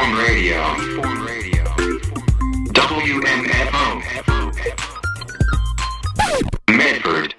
Freeform Radio. WMFO. Medford.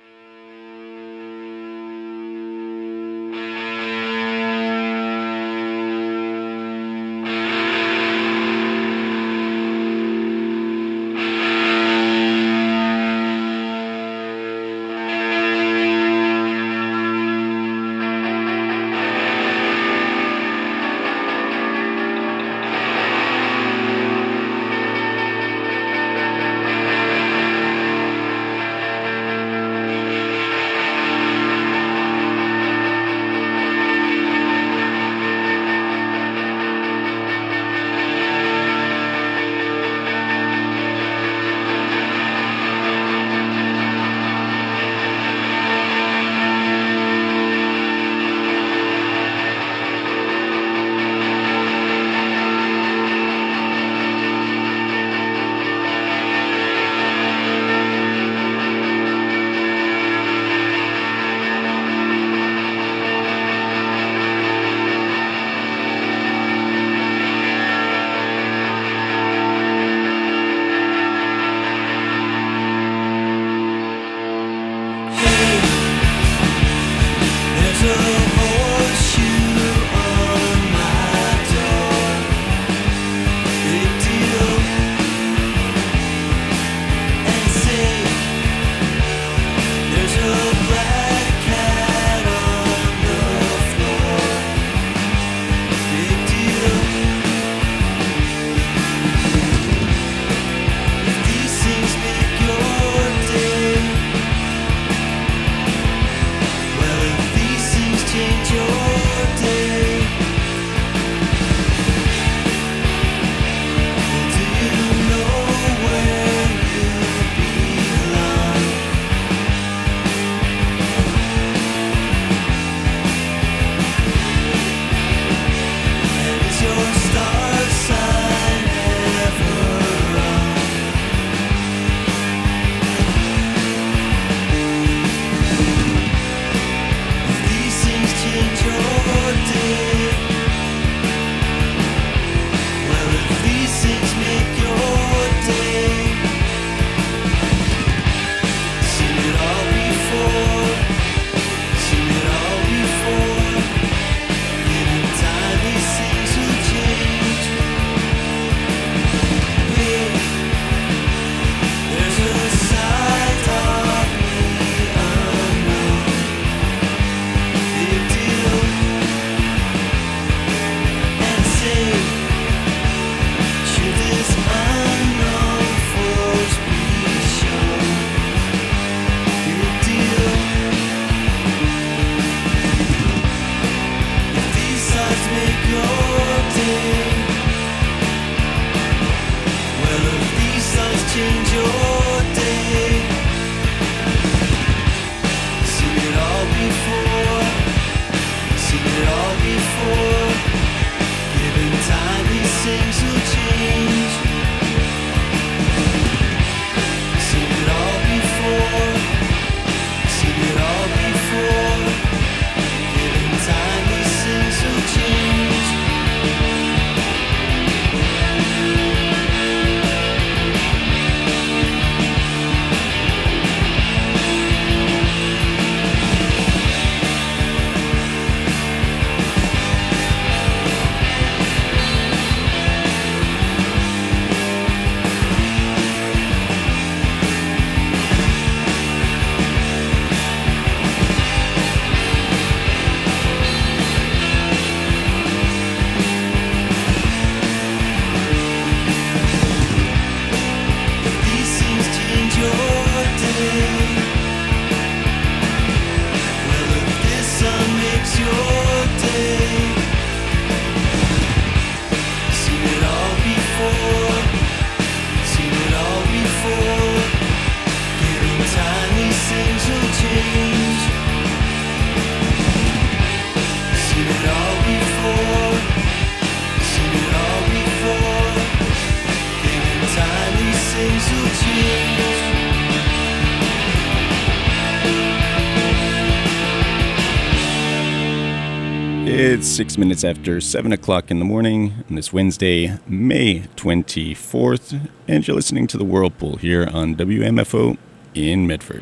It's 6 minutes after 7 o'clock in the morning on this Wednesday, May 24th, and you're listening to The Whirlpool here on WMFO in Medford.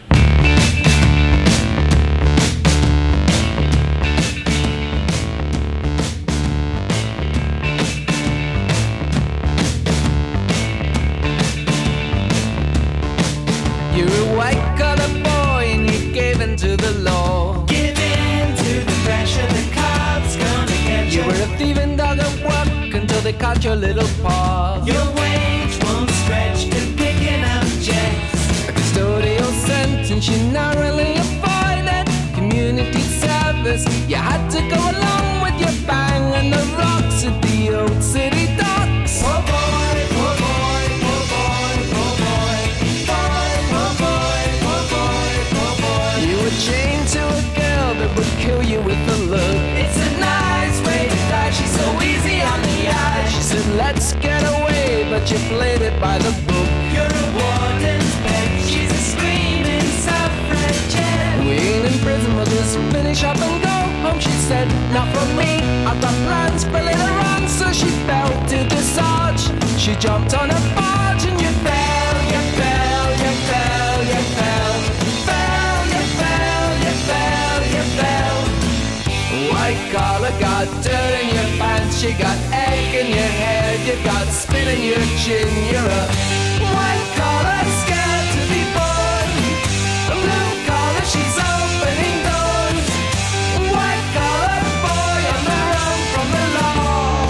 You're a white-collar boy and you gave in to the law. Give in to the pressure, the cops gonna get you. You were a thieving dog at work until they caught your little paw. Your wage won't stretch to picking up checks. A custodial sentence you narrowly avoided. Community service, you had to go along with your bang and the rocks at the old city docks. Poor boy, poor boy, poor boy, poor boy. Poor boy, poor boy, poor boy. You were chained to a girl that would kill you with a look. It's a nice way to die, she's so easy on the eye. She said, let's get away, but you played it by the book. You're a warden's pet, she's a screaming suffragette. We ain't in prison, we'll just finish up and go home. She said, not for me, I've got plans for later on. So she fell to the sarge. She jumped on a barge and you fell, you fell, you fell, you fell. Fell, you fell, you fell, you fell. White collar got dirt in your pants, you got egg in your hair, you got spit in your chin. You're a white collar scared to be born. A blue collar, she's opening doors. White collar boy on the run from the law.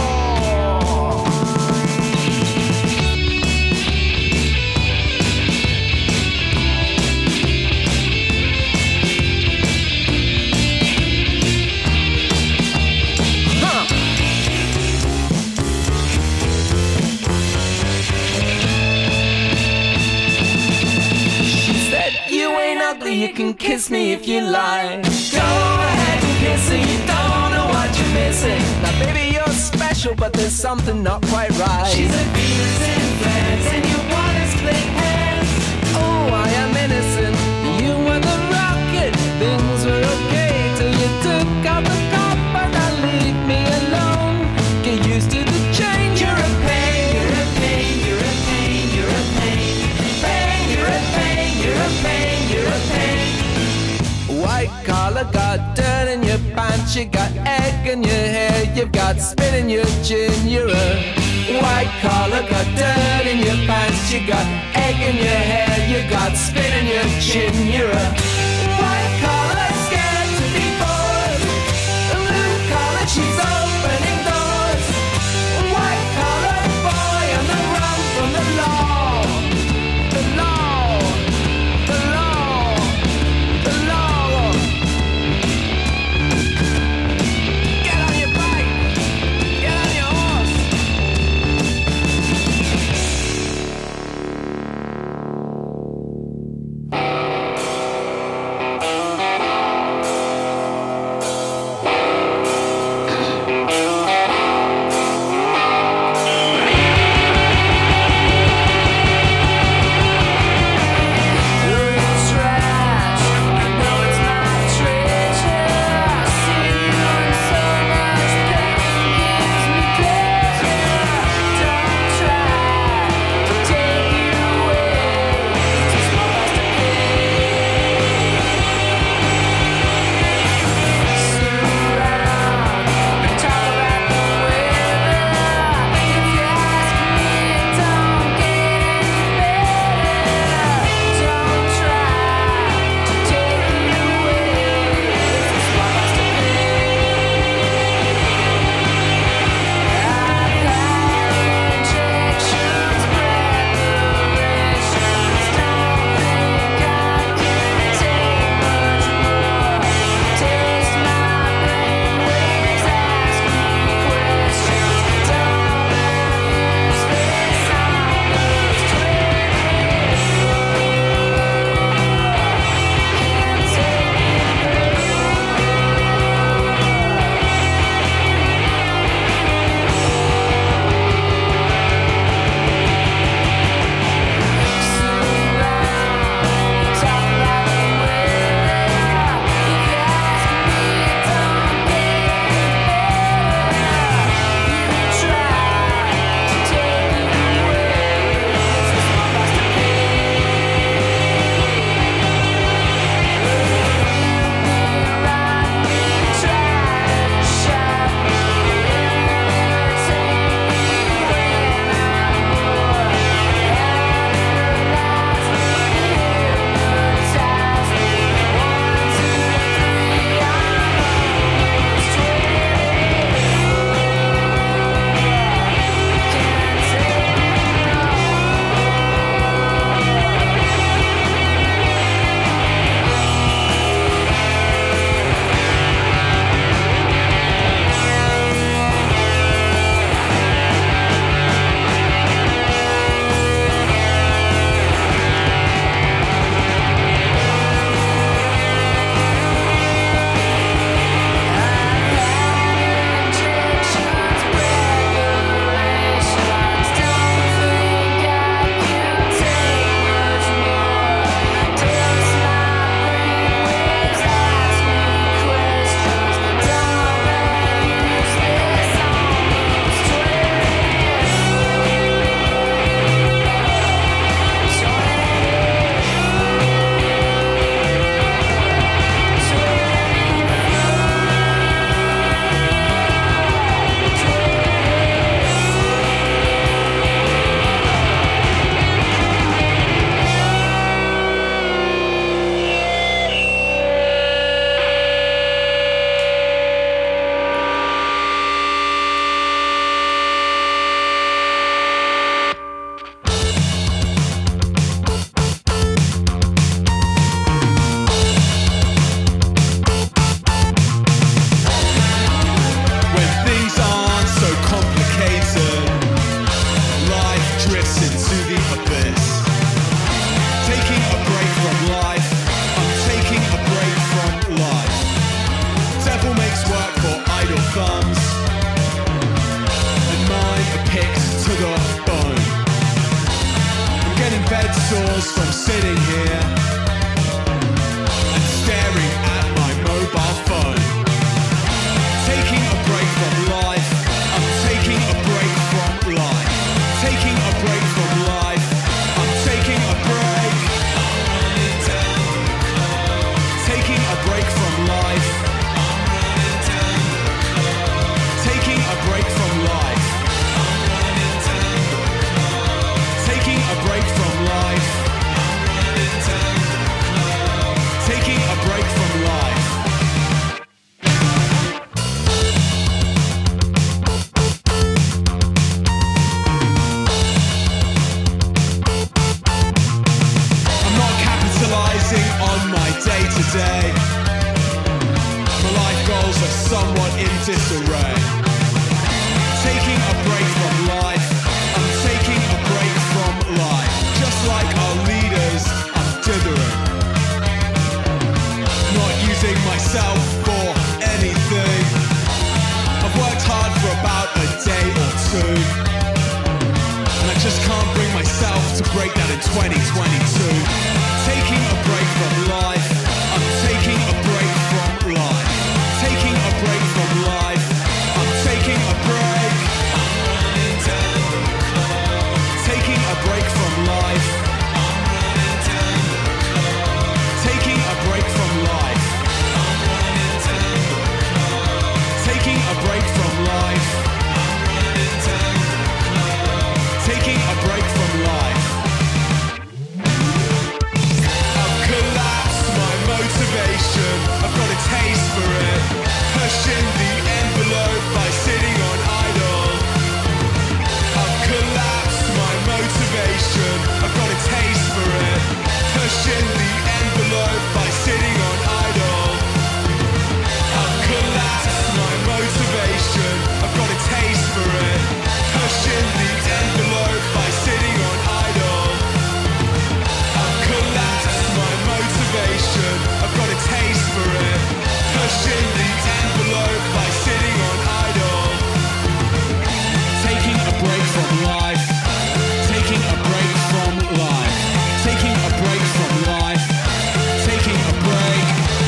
Huh. She said, you ain't ugly, you can kiss me if you like. Go ahead and kiss her, you don't know what you're missing. Now baby, you're special, but there's something not quite right. She's a Venus in flares and you wanna split hairs. Oh, I am innocent. You were the rocket. Things were okay till you took out the copper. Now leave me alone. Get used to the change. You're a pain, you're a pain, you're a pain, you're a pain. Pain, you're a pain, you're a pain, you're a pain. White collar got dirt in your pants. You got egg in your hair. You've got spit in your chin. You're a white collar got dirt in your pants. You got egg in your hair. You got spit in your chin. You're a white collar scared to be born. A blue collar, she's opening doors. White collar boy on the run from the law. The law. The law. The law. Get on your bike. Get on your horse. day. My life goals are somewhat in disarray. Taking a break from life, I'm taking a break from life. Just like our leaders, I'm dithering. Not using myself for anything. I've worked hard for about a day or two, and I just can't bring myself to break that in 2022. Taking a break from life, I'm taking a break from life. Taking a break from life, I'm taking a break. I'm running down the clock. Taking a break from life, I'm running down the clock. Taking a break from life, I'm running down the clock. Taking a break from life, I'm running down the clock. Taking a break from life. I've collapsed my motivation, I've got a taste for it. Pushing the envelope by sitting on idle. I've collapsed my motivation, I've got a taste for it. Pushing the envelope by sitting on idle. I've collapsed my motivation, I've got a taste for it. Pushing the envelope by sitting on idle. I've collapsed my motivation, I've got a taste for it. Pushing the envelope by sitting on idle. Taking a break from life. Taking a break from life. Taking a break from life. Taking a break.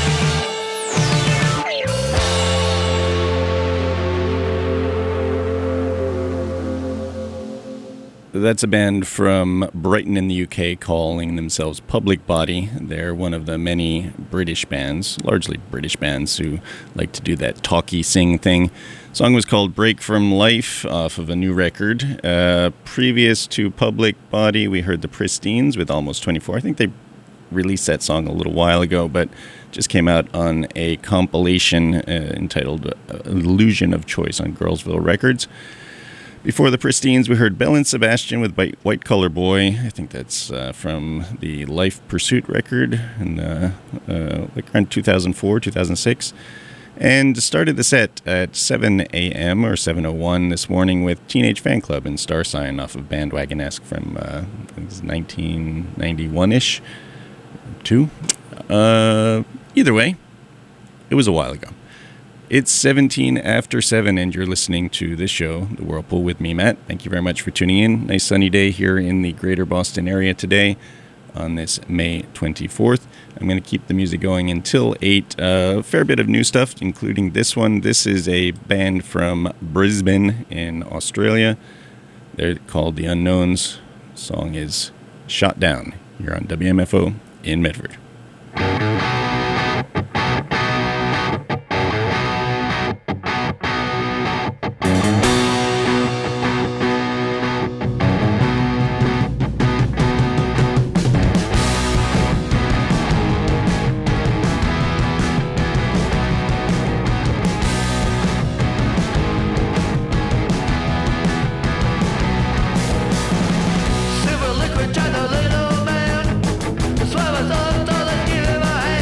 That's a band from Brighton in the UK calling themselves Public Body. They're one of the many British bands, largely British bands, who like to do that talky sing thing. The song was called Break From Life off of a new record. Previous to Public Body, we heard the Pristines with Almost 24. I think they released that song a little while ago, but just came out on a compilation entitled Illusion of Choice on Girlsville Records. Before the Pristines, we heard Belle and Sebastian with White Collar Boy. I think that's from the Life Pursuit record in like around 2004, 2006. And started the set at 7 a.m. or 7:01 this morning with Teenage Fan Club and Star Sign off of Bandwagon-esque from 1991-ish. Either way, it was a while ago. It's 17 after 7, and you're listening to this show, The Whirlpool, with me, Matt. Thank you very much for tuning in. Nice sunny day here in the greater Boston area today on this May 24th. I'm going to keep the music going until 8. A fair bit of new stuff, including this one. This is a band from Brisbane in Australia. They're called The Unknowns. The song is Shot Down. You're on WMFO in Medford. Silver liquid, try the little man. The swell is on, so let's give him a hand.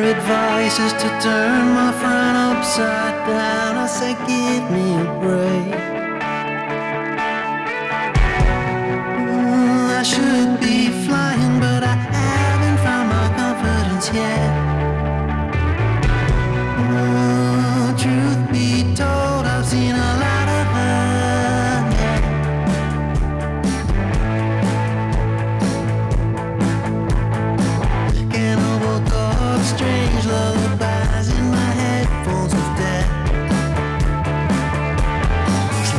advice is to turn my front upside down. I say, give me a break. I should be flying, but I haven't found my confidence yet. Truth be told, I've seen a lot of her, yeah. Cannibal chords, strange lullabies in my headphones of death.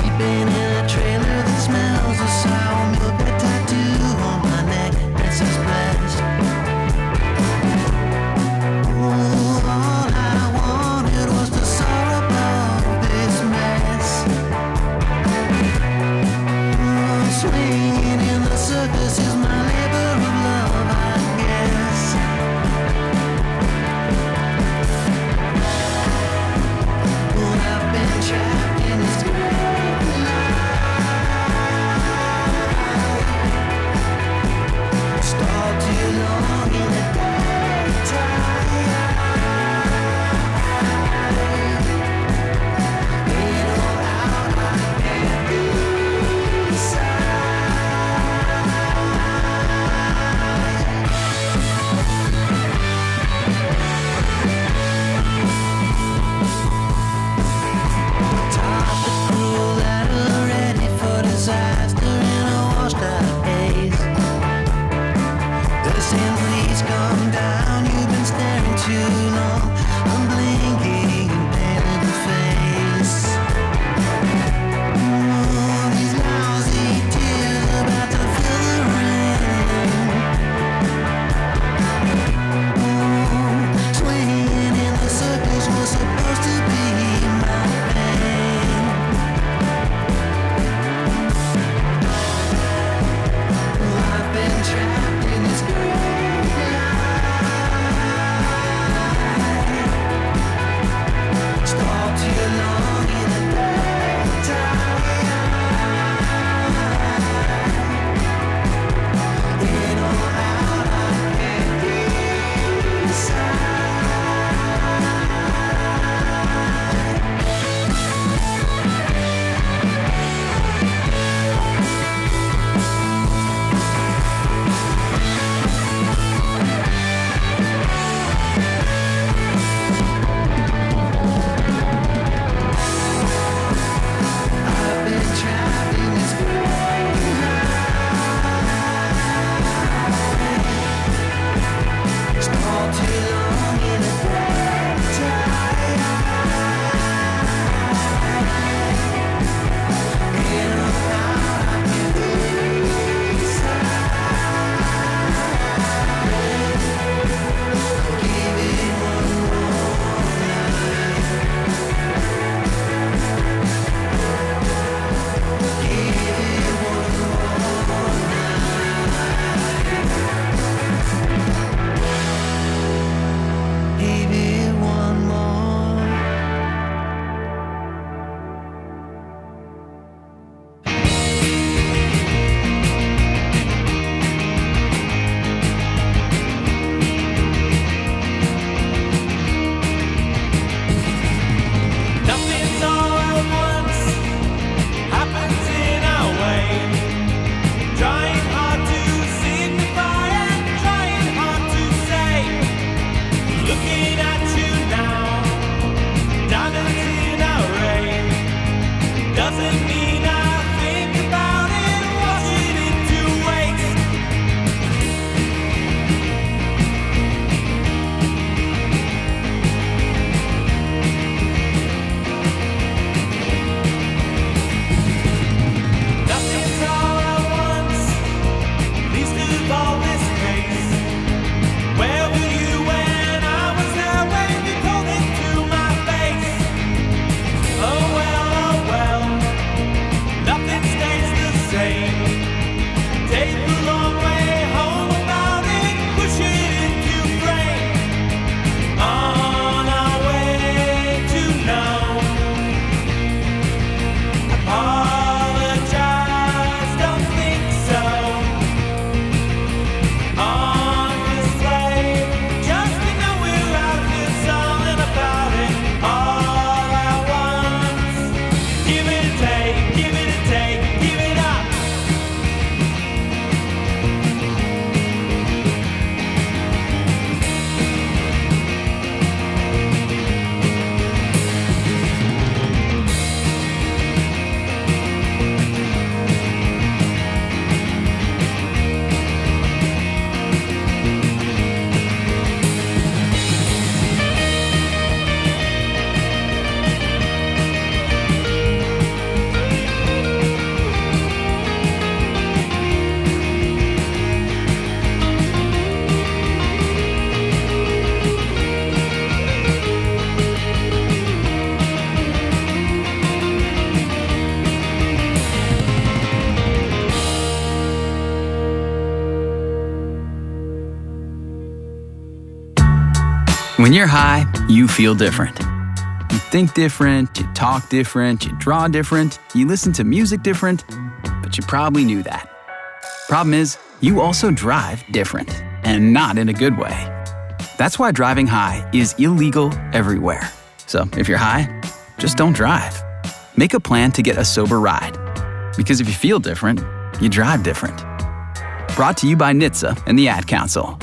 When you're high, you feel different. You think different, you talk different, you draw different, you listen to music different, but you probably knew that. Problem is, you also drive different, and not in a good way. That's why driving high is illegal everywhere. So if you're high, just don't drive. Make a plan to get a sober ride. Because if you feel different, you drive different. Brought to you by NHTSA and the Ad Council.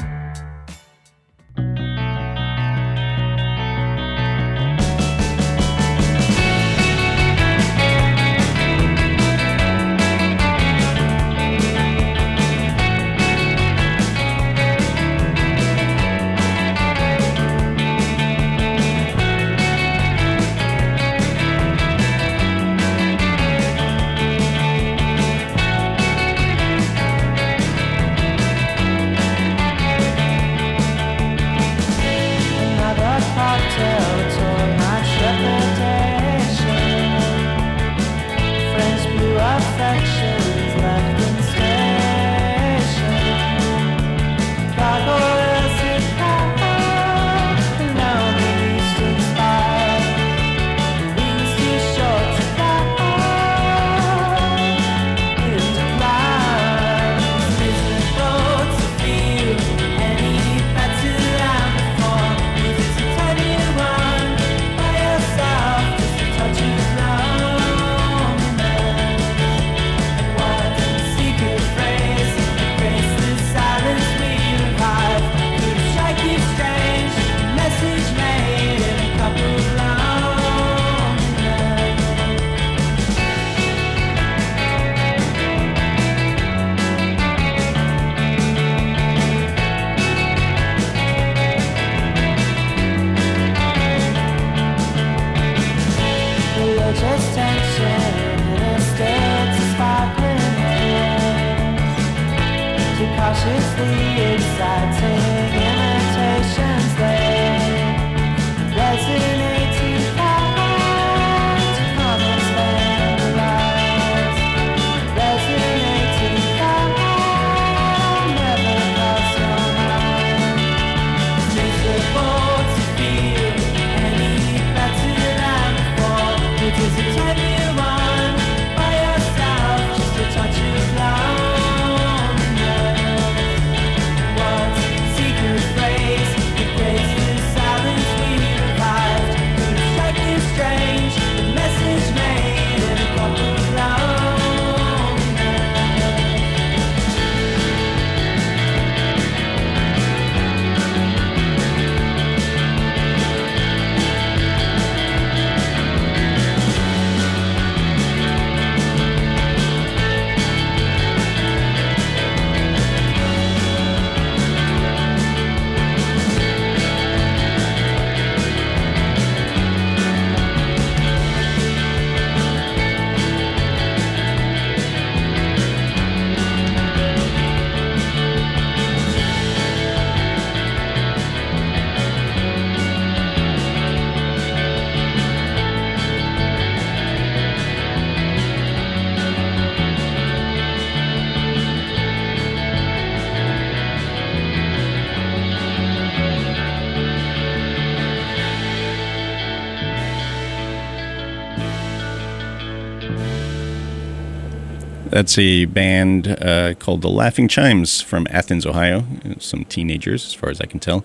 That's a band called the Laughing Chimes from Athens, Ohio. Some teenagers, as far as I can tell,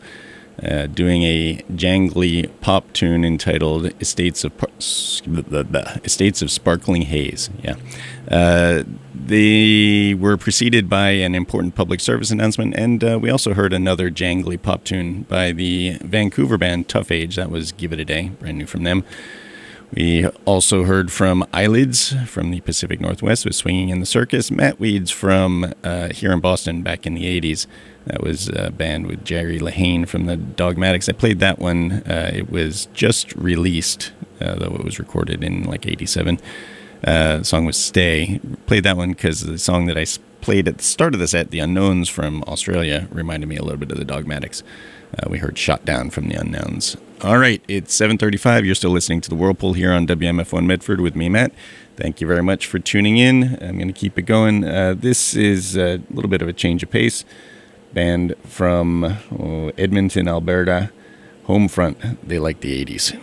doing a jangly pop tune entitled Estates of Sparkling Haze. Yeah. They were preceded by an important public service announcement, and we also heard another jangly pop tune by the Vancouver band Tough Age. That was Give It a Day, brand new from them. We also heard from Eyelids from the Pacific Northwest with Swinging in the Circus. Matt Weeds from here in Boston back in the 80s. That was a band with Jerry Lehane from the Dogmatics. I played that one. It was just released, though it was recorded in like 87. The song was Stay. Played that one because the song that I played at the start of the set, The Unknowns from Australia, reminded me a little bit of the Dogmatics. We heard Shot Down from the Unknowns. All right, it's 7:35. You're still listening to The Whirlpool here on WMF1 Medford with me, Matt. Thank you very much for tuning in. I'm going to keep it going. This is a little bit of a change of pace. Band from Edmonton, Alberta, Homefront, they like the 80s.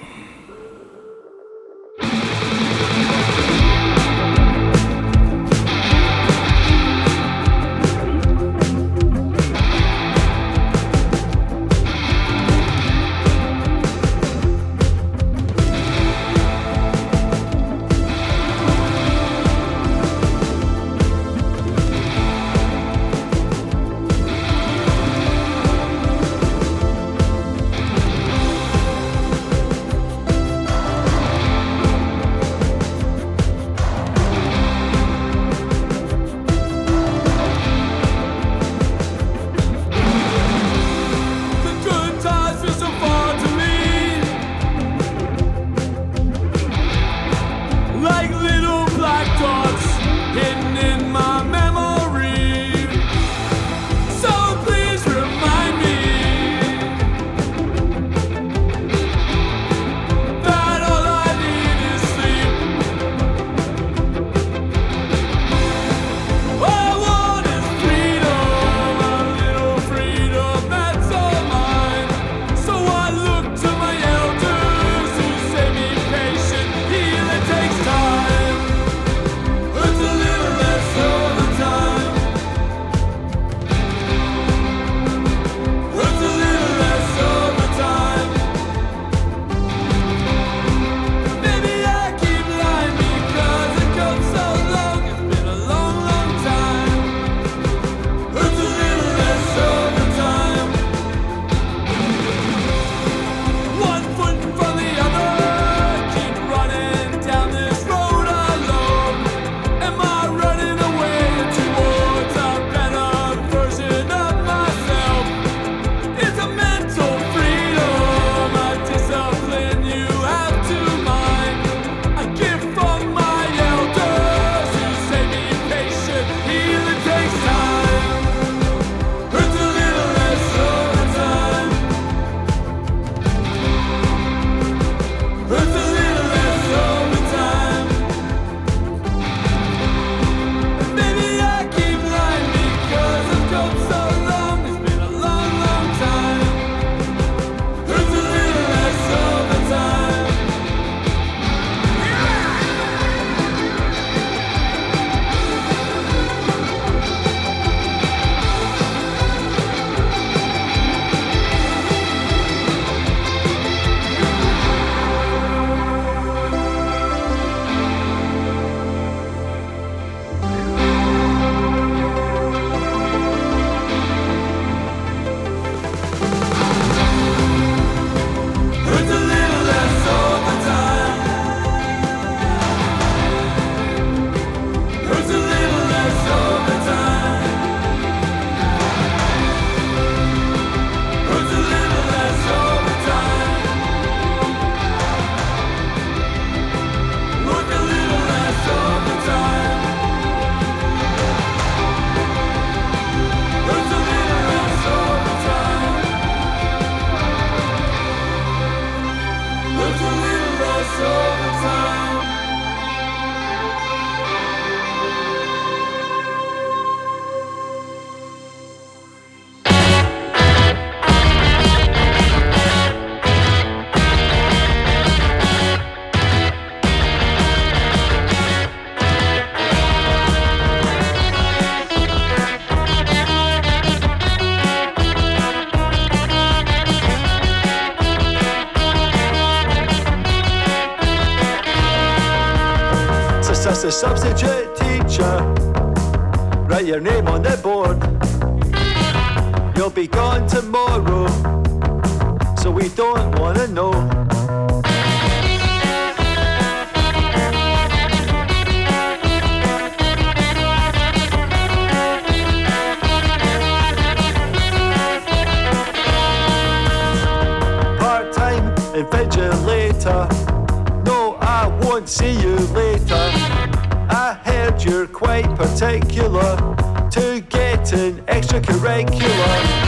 As a substitute teacher, write your name on the board. You'll be gone tomorrow, so we don't want to know. Part-time invigilator, no, I won't see you later. I heard you're quite particular to getting extracurricular.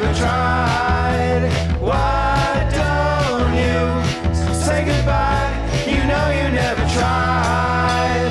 never tried. Why don't you say goodbye? You know you never tried.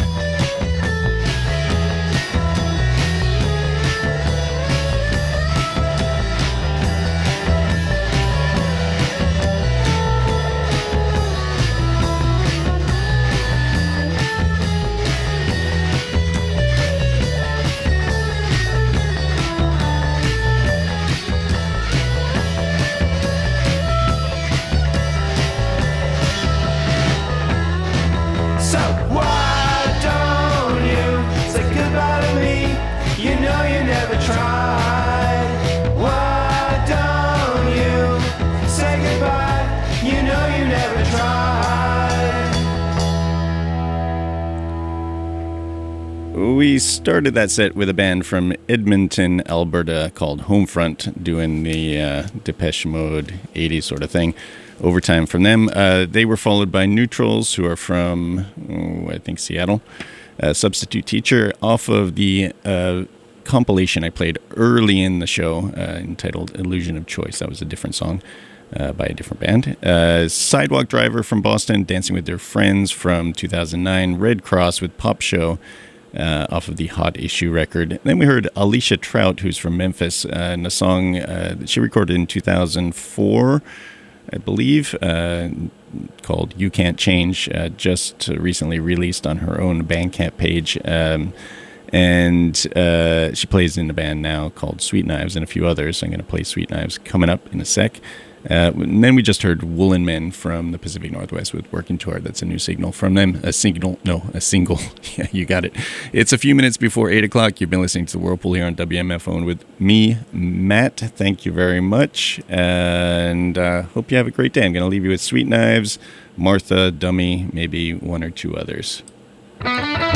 So why don't you say goodbye to me? You know you never tried. Why don't you say goodbye? You know you never tried. We started that set with a band from Edmonton, Alberta called Homefront, doing the Depeche Mode 80s sort of thing. Overtime from them. They were followed by Neutrals, who are from, I think, Seattle. Substitute Teacher, off of the compilation I played early in the show entitled Illusion of Choice. That was a different song by a different band. Sidewalk Driver from Boston, Dancing with Their Friends from 2009. Red Cross with Pop Show off of the Hot Issue record. Then we heard Alicia Trout, who's from Memphis, and a song that she recorded in 2004, I believe, called You Can't Change, just recently released on her own Bandcamp page. And she plays in a band now called Sweet Knives and a few others. I'm going to play Sweet Knives coming up in a sec. And then we just heard Woolen Men from the Pacific Northwest with Working Too Hard. That's a new signal from them. A single. Yeah, you got it. It's a few minutes before 8 o'clock. You've been listening to The Whirlpool here on WMFO with me, Matt. Thank you very much. And hope you have a great day. I'm going to leave you with Sweet Knives, Martha, Dummy, maybe one or two others.